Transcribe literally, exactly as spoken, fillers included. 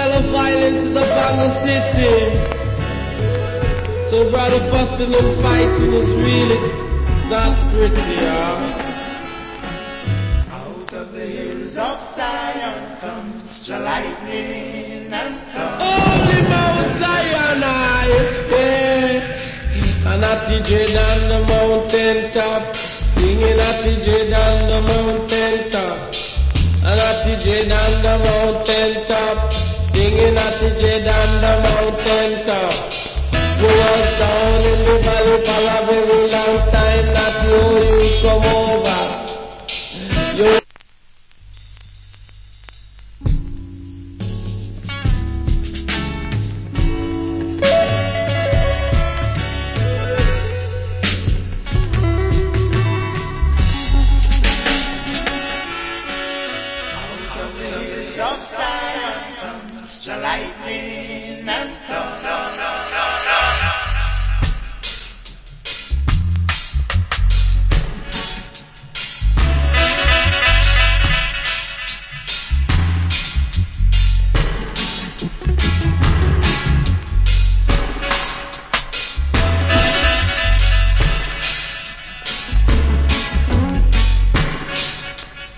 all the violence is upon the city. So brother, fussing and fighting is really not pretty, huh? Out of the hills of Zion comes the lightning and thunder. Holy Mount Zion, I, yeah. And a T J down the mountain top, singing a T J down the mountain top. And a T J down the mountain top, singing a T J down the mountain top.